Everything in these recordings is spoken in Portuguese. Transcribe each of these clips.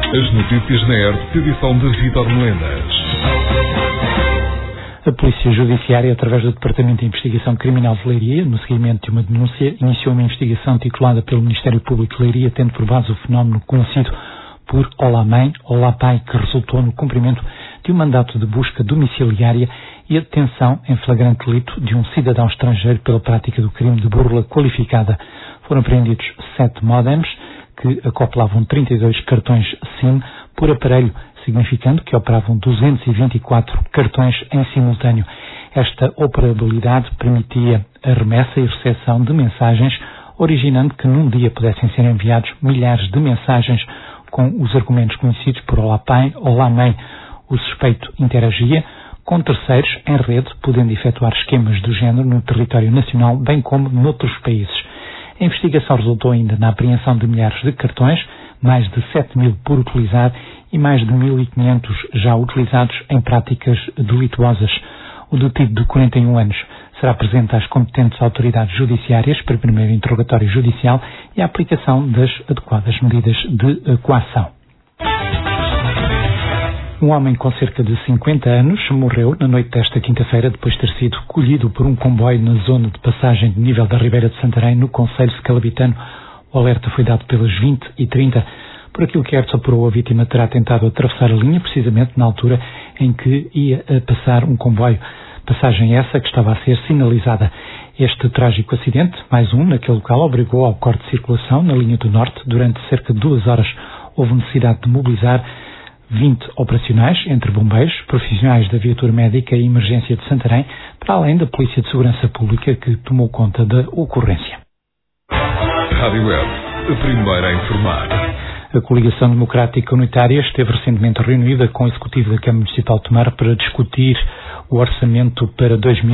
As notícias na ERT, edição de Vítor Melenas. A Polícia Judiciária, através do Departamento de Investigação Criminal de Leiria, no seguimento de uma denúncia, iniciou uma investigação titulada pelo Ministério Público de Leiria, tendo por base o fenómeno conhecido por Olá Mãe, Olá Pai, que resultou no cumprimento de um mandato de busca domiciliária e a detenção em flagrante delito de um cidadão estrangeiro pela prática do crime de burla qualificada. Foram apreendidos 7 modems que acoplavam 32 cartões SIM por aparelho, significando que operavam 224 cartões em simultâneo. Esta operabilidade permitia a remessa e recepção de mensagens, originando que num dia pudessem ser enviados milhares de mensagens com os argumentos conhecidos por Olá Pai, Olá Mãe. O suspeito interagia com terceiros em rede, podendo efetuar esquemas do género no território nacional, bem como noutros países. A investigação resultou ainda na apreensão de milhares de cartões, mais de 7.000 por utilizar e mais de 1.500 já utilizados em práticas delituosas. O detido de 41 anos será apresentado às competentes autoridades judiciárias para primeiro interrogatório judicial e a aplicação das adequadas medidas de coação. Um homem com cerca de 50 anos morreu na noite desta quinta-feira depois de ter sido colhido por um comboio na zona de passagem de nível da Ribeira de Santarém, no concelho scalabitano. O alerta foi dado pelas 20h30. Por aquilo que ERTS apurou, a vítima terá tentado atravessar a linha precisamente na altura em que ia a passar um comboio. Passagem essa que estava a ser sinalizada. Este trágico acidente, mais um naquele local, obrigou ao corte de circulação na linha do Norte durante cerca de 2 horas. Houve necessidade de mobilizar 20 operacionais, entre bombeiros, profissionais da viatura médica e emergência de Santarém, para além da Polícia de Segurança Pública que tomou conta da ocorrência. Rádio ERT, a primeira a informar. A Coligação Democrática Unitária esteve recentemente reunida com o Executivo da Câmara Municipal de Tomar para discutir o orçamento para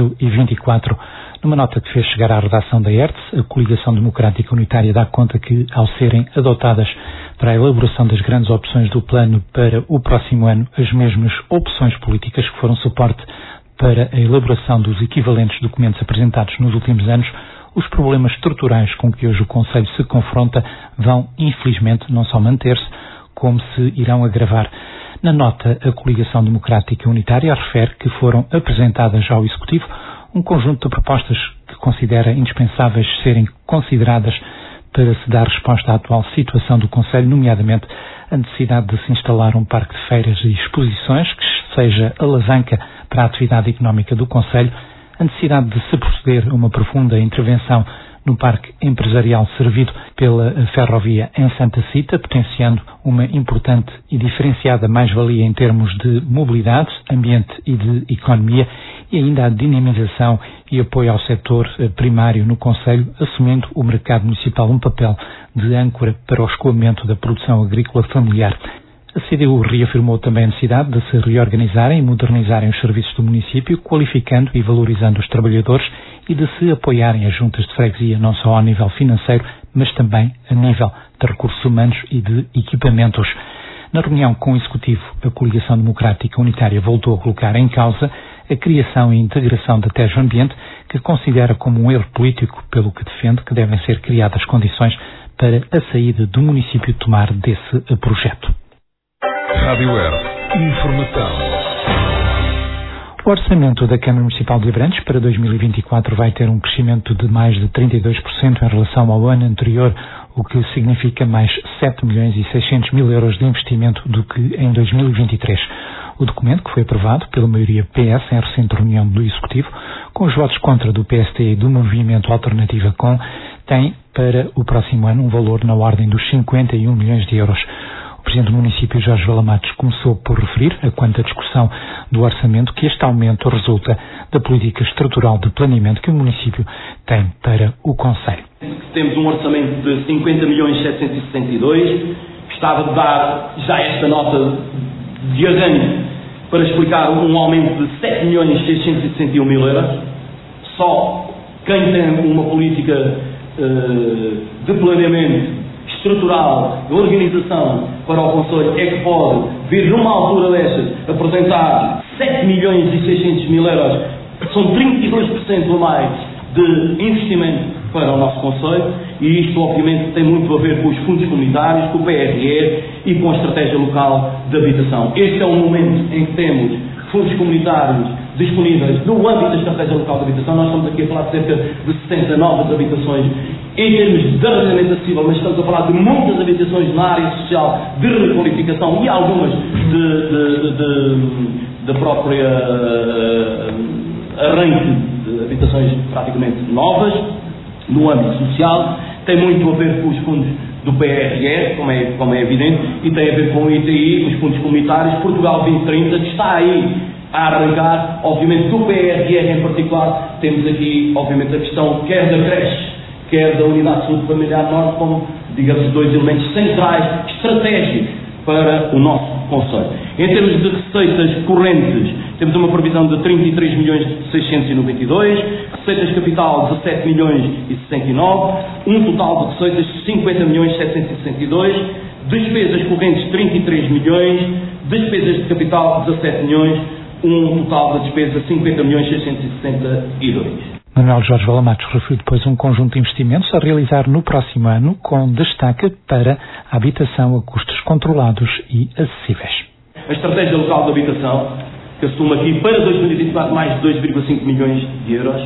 2024. Numa nota que fez chegar à redação da ERTS, a Coligação Democrática Unitária dá conta que, ao serem adotadas para a elaboração das grandes opções do plano para o próximo ano, as mesmas opções políticas que foram suporte para a elaboração dos equivalentes documentos apresentados nos últimos anos, os problemas estruturais com que hoje o Conselho se confronta vão, infelizmente, não só manter-se, como se irão agravar. Na nota, a Coligação Democrática Unitária refere que foram apresentadas ao Executivo um conjunto de propostas que considera indispensáveis serem consideradas para se dar resposta à atual situação do Conselho, nomeadamente a necessidade de se instalar um parque de feiras e exposições que seja alavanca para a atividade económica do Conselho, a necessidade de se proceder a uma profunda intervenção no parque empresarial servido pela ferrovia em Santa Cita, potenciando uma importante e diferenciada mais-valia em termos de mobilidade, ambiente e de economia, e ainda a dinamização e apoio ao setor primário no Concelho, assumindo o mercado municipal um papel de âncora para o escoamento da produção agrícola familiar. A CDU reafirmou também a necessidade de se reorganizarem e modernizarem os serviços do município, qualificando e valorizando os trabalhadores e de se apoiarem as juntas de freguesia não só ao nível financeiro, mas também a nível de recursos humanos e de equipamentos. Na reunião com o Executivo, a Coligação Democrática Unitária voltou a colocar em causa a criação e integração da Tejo Ambiente, que considera como um erro político, pelo que defende que devem ser criadas condições para a saída do município de Tomar desse projeto. Rádio ERT, informação. O orçamento da Câmara Municipal de Abrantes para 2024 vai ter um crescimento de mais de 32% em relação ao ano anterior, o que significa mais 7.600.000 euros de investimento do que em 2023. O documento, que foi aprovado pela maioria PS em recente reunião do Executivo, com os votos contra do PST e do Movimento Alternativa Com, tem para o próximo ano um valor na ordem dos 51 milhões de euros. O Presidente do município, Jorge Valamatos, começou por referir, a quanto à discussão do orçamento, que este aumento resulta da política estrutural de planeamento que o município tem para o Concelho. Temos um orçamento de 50.762, gostava de dar já esta nota de arranque para explicar um aumento de 7.661.000 euros. Só quem tem uma política de planeamento estrutural, de organização para o Conselho é que pode vir numa altura destas apresentar 7.600.000 euros, que são 32% a mais de investimento para o nosso Conselho, e isto obviamente tem muito a ver com os fundos comunitários, com o PRR e com a estratégia local de habitação. Este é o momento em que temos fundos comunitários disponíveis no âmbito da estratégia local de habitação. Nós estamos aqui a falar de cerca de 60 novas habitações em termos de arrendamento acessível, mas estamos a falar de muitas habitações na área social de requalificação e algumas da própria arranque de habitações praticamente novas no âmbito social. Tem muito a ver com os fundos do PRR, como é evidente, e tem a ver com o ITI, os fundos comunitários, Portugal 2030, que está aí a arrancar. Obviamente do PRR em particular temos aqui obviamente a questão quer da creche, quer da Unidade de Saúde Familiar Norte, como, digamos, dois elementos centrais, estratégicos para o nosso Conselho. Em termos de receitas correntes, temos uma previsão de 33.692.000, receitas capital 17.069.000, um total de receitas 50.762.000, despesas correntes 33 milhões, despesas de capital 17 milhões, um total de despesa 50.662.000. Manuel Jorge Valamatos referiu depois um conjunto de investimentos a realizar no próximo ano, com destaque para a habitação a custos controlados e acessíveis. A estratégia local de habitação, que assume aqui para 2024 mais de 2,5 milhões de euros,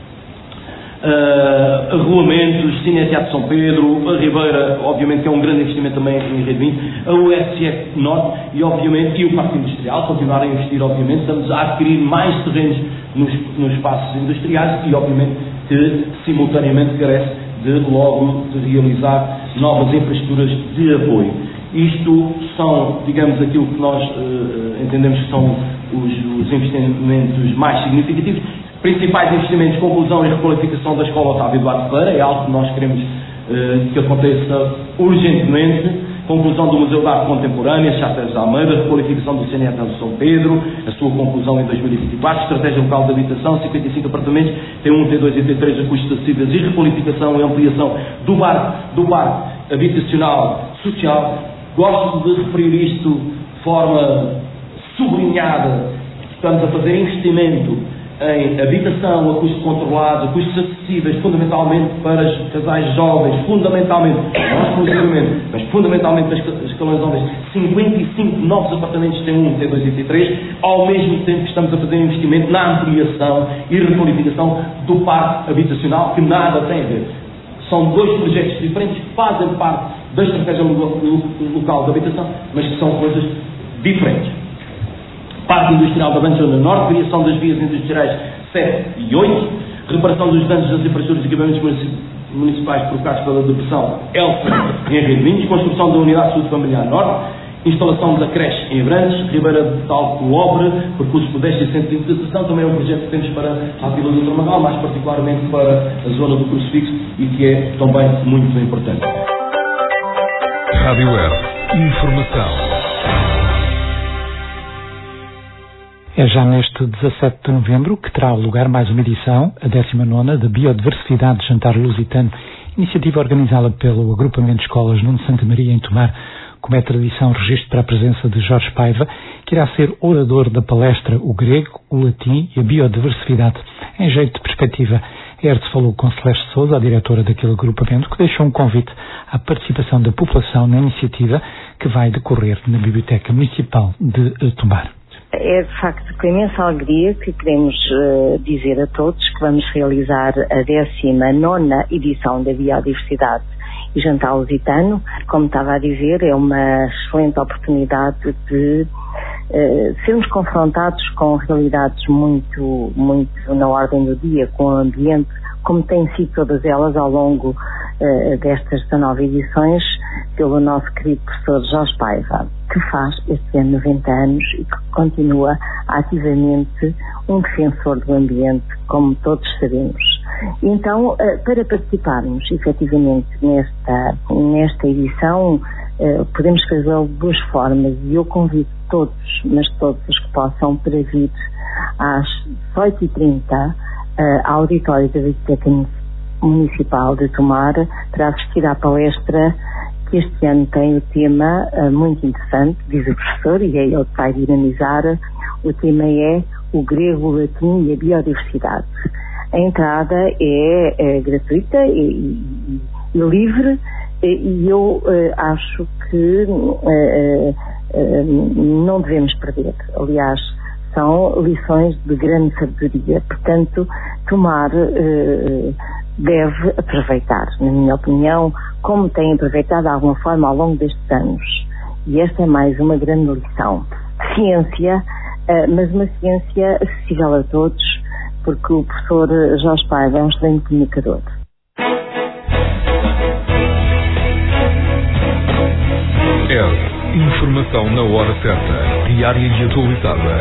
regulamentos, Cineteatro São Pedro, a Ribeira, obviamente que é um grande investimento também em Rede 20, a USF Norte e obviamente o Parque Industrial, continuar a investir, obviamente, estamos a adquirir mais terrenos nos espaços industriais e obviamente que simultaneamente carece de logo de realizar novas infraestruturas de apoio. Isto são, digamos, aquilo que nós entendemos que são os investimentos mais significativos. Principais investimentos: conclusão e requalificação da Escola Otávio Duarte Ferreira, é algo que nós queremos que aconteça urgentemente. Conclusão do Museu de Arte Contemporânea, Cháteres de Almeida, requalificação do Cineteatro São Pedro, a sua conclusão em 2024, estratégia local de habitação, 55 apartamentos, T1, T2 e T3, a custos acessíveis e requalificação e ampliação do parque habitacional social. Gosto de referir isto de forma sublinhada. Estamos a fazer investimento em habitação a custos controlados, a custos acessíveis, fundamentalmente para os casais jovens, fundamentalmente, não exclusivamente, mas fundamentalmente para os escalões jovens, 55 novos apartamentos T1, T2 e T3, ao mesmo tempo que estamos a fazer investimento na ampliação e requalificação do parque habitacional, que nada tem a ver. São dois projetos diferentes que fazem parte da estratégia local de habitação, mas que são coisas diferentes. Parque Industrial da Zona Norte, criação das vias industriais 7 e 8, reparação dos danos das infraestruturas e equipamentos municipais provocados pela depressão Elsa em Redevinhos, construção da Unidade de Saúde Familiar Norte, instalação da creche em Abrantes, Ribeira de Alto Obre, percurso pedestre e centro de integração, também é um projeto que temos para a Vila do Tramagal, mais particularmente para a zona do Crucifixo, e que é também muito importante. Rádio Web. Informação. É já neste 17 de novembro que terá lugar mais uma edição, a 19ª, da Biodiversidade Jantar Lusitano, iniciativa organizada pelo Agrupamento de Escolas Nuno Santa Maria em Tomar. Como é tradição, registro para a presença de Jorge Paiva, que irá ser orador da palestra O Grego, o Latim e a Biodiversidade. Em jeito de perspectiva, Hertz falou com Celeste Sousa, a diretora daquele agrupamento, que deixou um convite à participação da população na iniciativa que vai decorrer na Biblioteca Municipal de Tomar. É de facto com imensa alegria que queremos dizer a todos que vamos realizar a 19ª edição da Biodiversidade e Jantar Lusitano. Como estava a dizer, é uma excelente oportunidade de sermos confrontados com realidades muito na ordem do dia, com o ambiente, como têm sido todas elas ao longo destas 19 edições, pelo nosso querido professor Jorge Paiva, que faz este ano 90 anos e que continua ativamente um defensor do ambiente, como todos sabemos. Então, para participarmos efetivamente nesta edição, podemos fazê-lo de duas formas, e eu convido todos, mas todos os que possam, para vir às 18h30 ao auditório da Biblioteca Municipal de Tomar para assistir à palestra que este ano tem o tema muito interessante, diz o professor, e é ele que vai dinamizar. O tema é o grego, o latim e a biodiversidade. A entrada é gratuita e livre, e eu acho que não devemos perder. Aliás, são lições de grande sabedoria, portanto, Tomar deve aproveitar, na minha opinião, como tem aproveitado de alguma forma ao longo destes anos. E esta é mais uma grande lição. Ciência, mas uma ciência acessível a todos, porque o professor Jorge Paiva é um excelente comunicador. Informação na hora certa, diária e atualizada.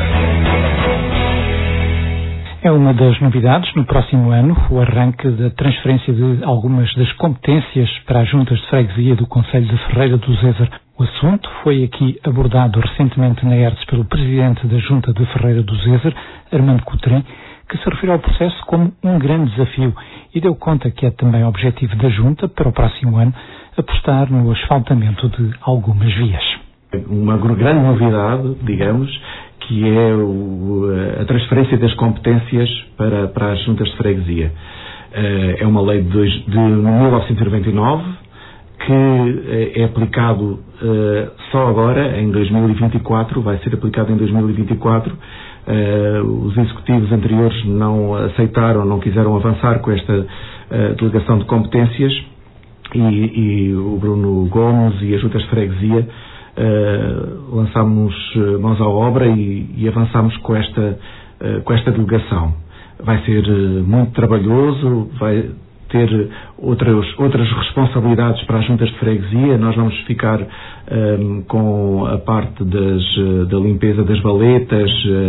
É uma das novidades no próximo ano, o arranque da transferência de algumas das competências para as juntas de freguesia do Concelho de Ferreira do Zezer. O assunto foi aqui abordado recentemente na ERTS pelo presidente da Junta de Ferreira do Zezer, Armando Coutrin, que se referiu ao processo como um grande desafio e deu conta que é também objetivo da Junta, para o próximo ano, apostar no asfaltamento de algumas vias. Uma grande novidade, digamos, que é a transferência das competências para as juntas de freguesia. É uma lei de 1999 que é aplicado só agora, em 2024, vai ser aplicado em 2024. Os executivos anteriores não aceitaram, não quiseram avançar com esta delegação de competências e o Bruno Gomes e as juntas de freguesia lançámos mãos à obra e avançámos com esta delegação. Vai ser muito trabalhoso, vai ter outras responsabilidades para as juntas de freguesia. Nós vamos ficar com a parte da limpeza das valetas,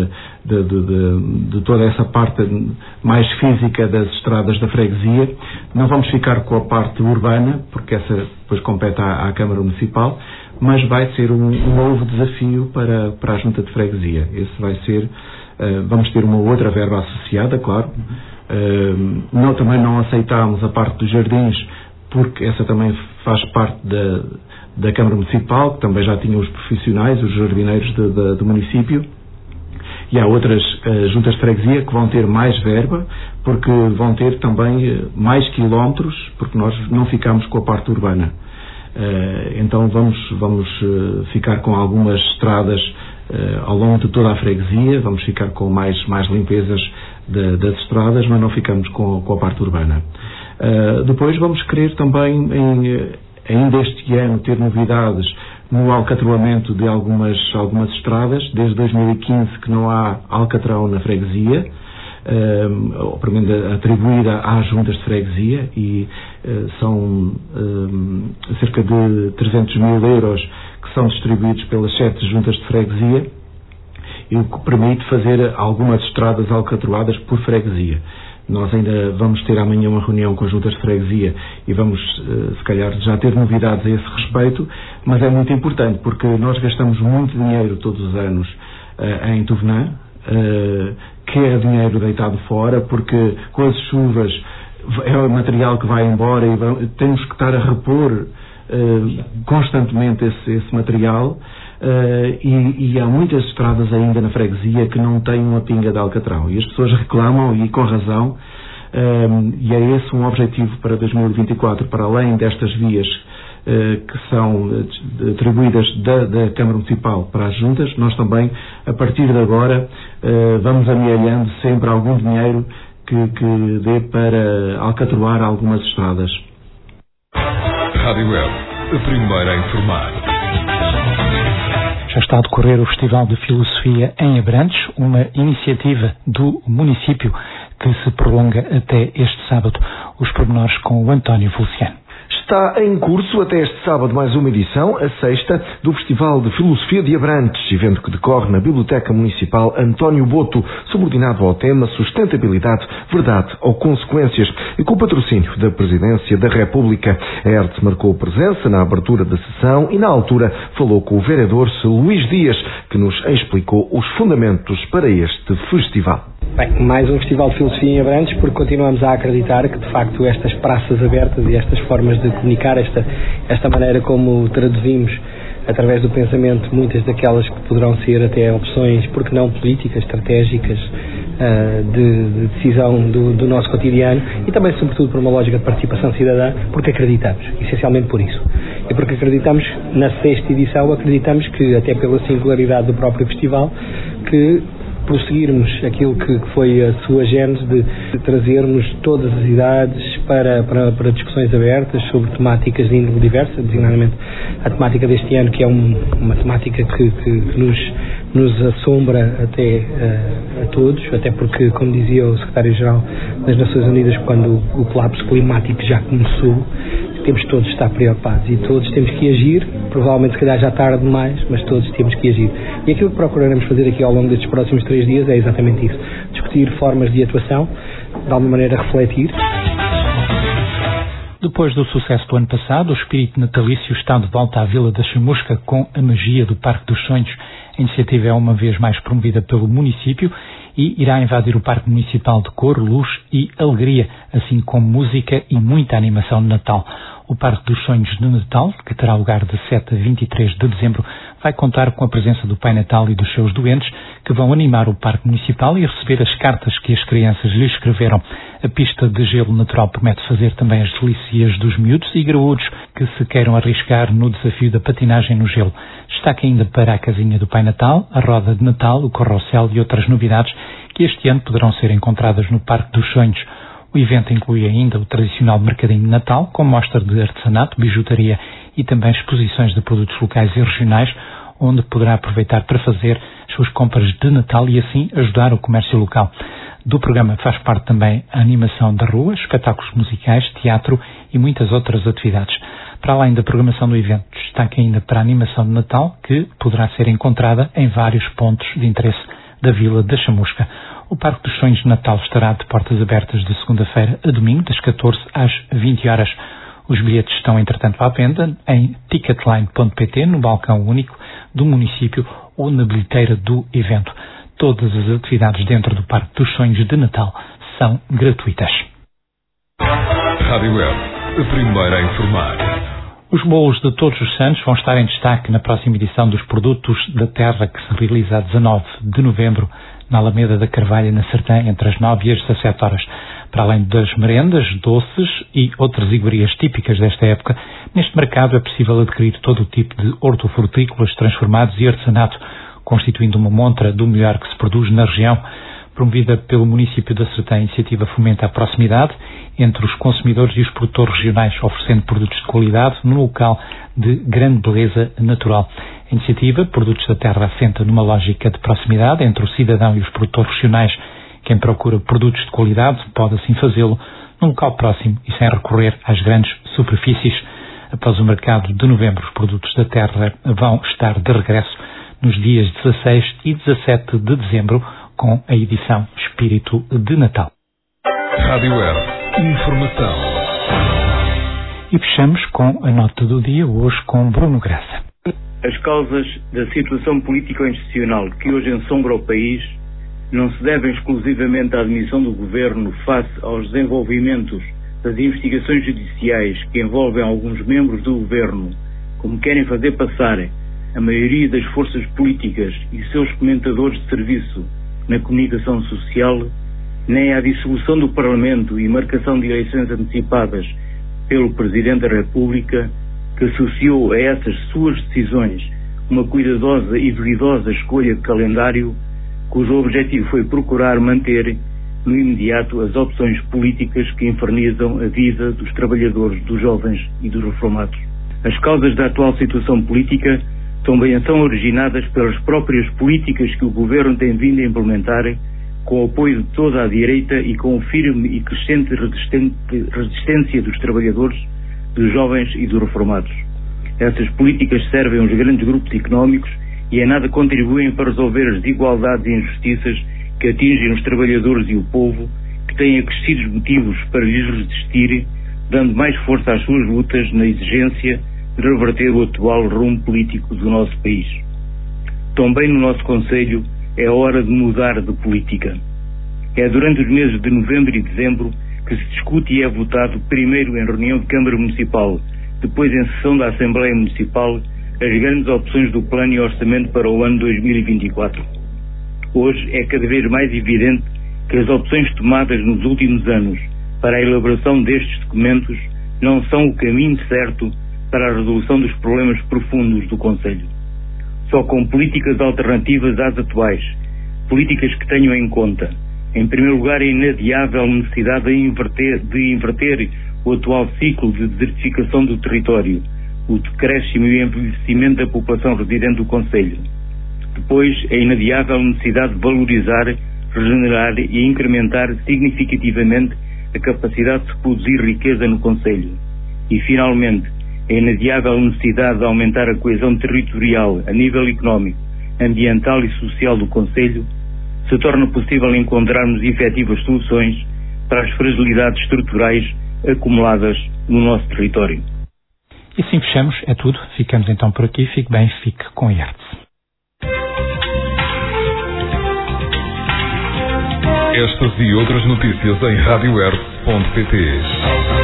de toda essa parte mais física das estradas da freguesia. Não vamos ficar com a parte urbana, porque essa depois compete à Câmara Municipal, mas vai ser um novo desafio para a junta de freguesia. Esse vai ser, vamos ter uma outra verba associada, claro. Também não aceitámos a parte dos jardins, porque essa também faz parte da Câmara Municipal, que também já tinha os profissionais, os jardineiros do município. E há outras juntas de freguesia que vão ter mais verba, porque vão ter também mais quilómetros, porque nós não ficamos com a parte urbana. Então vamos ficar com algumas estradas ao longo de toda a freguesia, vamos ficar com mais limpezas das estradas, mas não ficamos com a parte urbana. Depois vamos querer também, ainda este ano, ter novidades no alcatroamento de algumas estradas. Desde 2015 que não há alcatrão na freguesia, atribuída às juntas de freguesia, e são cerca de 300 mil euros que são distribuídos pelas 7 juntas de freguesia, e o que permite fazer algumas estradas alcatroadas por freguesia. Nós ainda vamos ter amanhã uma reunião com as juntas de freguesia e vamos, se calhar, já ter novidades a esse respeito, mas é muito importante porque nós gastamos muito dinheiro todos os anos em Tovenã, que é dinheiro deitado fora, porque com as chuvas é o material que vai embora e temos que estar a repor constantemente esse material. E há muitas estradas ainda na freguesia que não têm uma pinga de alcatrão e as pessoas reclamam, e com razão, e é esse um objetivo para 2024, para além destas vias que são atribuídas da Câmara Municipal para as juntas. Nós também, a partir de agora, vamos amealhando sempre algum dinheiro que dê para alcatroar algumas estradas. Rádio Web, a primeira a informar. Já está a decorrer o Festival de Filosofia em Abrantes, uma iniciativa do município que se prolonga até este sábado. Os pormenores com o António Feliciano. Está em curso até este sábado mais uma edição, a 6ª, do Festival de Filosofia de Abrantes, evento que decorre na Biblioteca Municipal António Boto, subordinado ao tema Sustentabilidade, Verdade ou Consequências, e com o patrocínio da Presidência da República. A ERTS marcou presença na abertura da sessão e, na altura, falou com o vereador Luís Dias, que nos explicou os fundamentos para este festival. Bem, mais um Festival de Filosofia em Abrantes, porque continuamos a acreditar que, de facto, estas praças abertas e estas formas de comunicar, esta maneira como traduzimos através do pensamento muitas daquelas que poderão ser até opções, porque não políticas, estratégicas, de decisão do nosso cotidiano e também, sobretudo, por uma lógica de participação cidadã, porque acreditamos, essencialmente por isso. E porque acreditamos, na 6ª edição, acreditamos que, até pela singularidade do próprio festival, que prosseguirmos aquilo que foi a sua gênese de trazermos todas as idades para discussões abertas sobre temáticas de índole diversa, designadamente a temática deste ano, que é uma temática que nos assombra até a todos, até porque, como dizia o Secretário-Geral das Nações Unidas, quando o colapso climático já começou, temos todos de estar preocupados e todos temos que agir, provavelmente se calhar já tarde demais, mas todos temos que agir. E aquilo que procuraremos fazer aqui ao longo destes próximos 3 dias é exatamente isso, discutir formas de atuação, de alguma maneira refletir. Depois do sucesso do ano passado, o espírito natalício está de volta à Vila da Chamusca com a magia do Parque dos Sonhos. A iniciativa é uma vez mais promovida pelo município e irá invadir o Parque Municipal de cor, luz e alegria, assim como música e muita animação de Natal. O Parque dos Sonhos de Natal, que terá lugar de 7 a 23 de dezembro, vai contar com a presença do Pai Natal e dos seus doentes, que vão animar o Parque Municipal e receber as cartas que as crianças lhe escreveram. A pista de gelo natural promete fazer também as delícias dos miúdos e graúdos que se queiram arriscar no desafio da patinagem no gelo. Destaque ainda para a casinha do Pai Natal, a roda de Natal, o carrossel e outras novidades que este ano poderão ser encontradas no Parque dos Sonhos. O evento inclui ainda o tradicional mercadinho de Natal, com mostra de artesanato, bijutaria e também exposições de produtos locais e regionais, onde poderá aproveitar para fazer as suas compras de Natal e assim ajudar o comércio local. Do programa faz parte também a animação da rua, espetáculos musicais, teatro e muitas outras atividades. Para além da programação do evento, destaque ainda para a animação de Natal, que poderá ser encontrada em vários pontos de interesse da Vila da Chamusca. O Parque dos Sonhos de Natal estará de portas abertas de segunda-feira a domingo, das 14 às 20 horas. Os bilhetes estão, entretanto, à venda em ticketline.pt, no balcão único do município ou na bilheteira do evento. Todas as atividades dentro do Parque dos Sonhos de Natal são gratuitas. Rádio Web, a primeira a informar. Os bolos de Todos os Santos vão estar em destaque na próxima edição dos Produtos da Terra, que se realiza a 19 de novembro, na Alameda da Carvalha, na Sertã, entre as 9 e as 17 horas. Para além das merendas, doces e outras iguarias típicas desta época, neste mercado é possível adquirir todo o tipo de hortofrutícolas transformados e artesanato, constituindo uma montra do melhor que se produz na região. Promovida pelo município da Sertã, a iniciativa fomenta a proximidade entre os consumidores e os produtores regionais, oferecendo produtos de qualidade num local de grande beleza natural. A iniciativa Produtos da Terra assenta numa lógica de proximidade entre o cidadão e os produtores regionais. Quem procura produtos de qualidade pode assim fazê-lo num local próximo e sem recorrer às grandes superfícies. Após o mercado de novembro, os Produtos da Terra vão estar de regresso nos dias 16 e 17 de dezembro, com a edição Espírito de Natal. Rádio Web, informação. E fechamos com a nota do dia, hoje com Bruno Graça. As causas da situação político-institucional que hoje ensombra o país não se devem exclusivamente à admissão do Governo face aos desenvolvimentos das investigações judiciais que envolvem alguns membros do Governo, como querem fazer passar a maioria das forças políticas e seus comentadores de serviço na comunicação social, nem à dissolução do Parlamento e marcação de eleições antecipadas pelo Presidente da República, que associou a essas suas decisões uma cuidadosa e veridosa escolha de calendário, cujo objetivo foi procurar manter no imediato as opções políticas que infernizam a vida dos trabalhadores, dos jovens e dos reformados. As causas da atual situação política também são originadas pelas próprias políticas que o Governo tem vindo a implementar, com o apoio de toda a direita e com firme e crescente resistência dos trabalhadores, dos jovens e dos reformados. Essas políticas servem aos grandes grupos económicos e em nada contribuem para resolver as desigualdades e injustiças que atingem os trabalhadores e o povo, que têm acrescidos motivos para lhes resistir, dando mais força às suas lutas na exigência de reverter o atual rumo político do nosso país. Também no nosso Conselho é hora de mudar de política. É durante os meses de novembro e dezembro que se discute e é votado, primeiro em reunião de Câmara Municipal, depois em sessão da Assembleia Municipal, as grandes opções do Plano e Orçamento para o ano 2024. Hoje é cada vez mais evidente que as opções tomadas nos últimos anos para a elaboração destes documentos não são o caminho certo para a resolução dos problemas profundos do Conselho. Só com políticas alternativas às atuais, políticas que tenham em conta, em primeiro lugar, a inadiável necessidade de inverter o atual ciclo de desertificação do território, o decréscimo e envelhecimento da população residente do Conselho. Depois, a inadiável necessidade de valorizar, regenerar e incrementar significativamente a capacidade de produzir riqueza no Conselho. E, finalmente, a inadiável necessidade de aumentar a coesão territorial a nível económico, ambiental e social do Conselho, se torna possível encontrarmos efetivas soluções para as fragilidades estruturais acumuladas no nosso território. E assim fechamos, é tudo. Ficamos então por aqui. Fique bem, fique com a IERTS. Estas e outras notícias em radioertz.pt.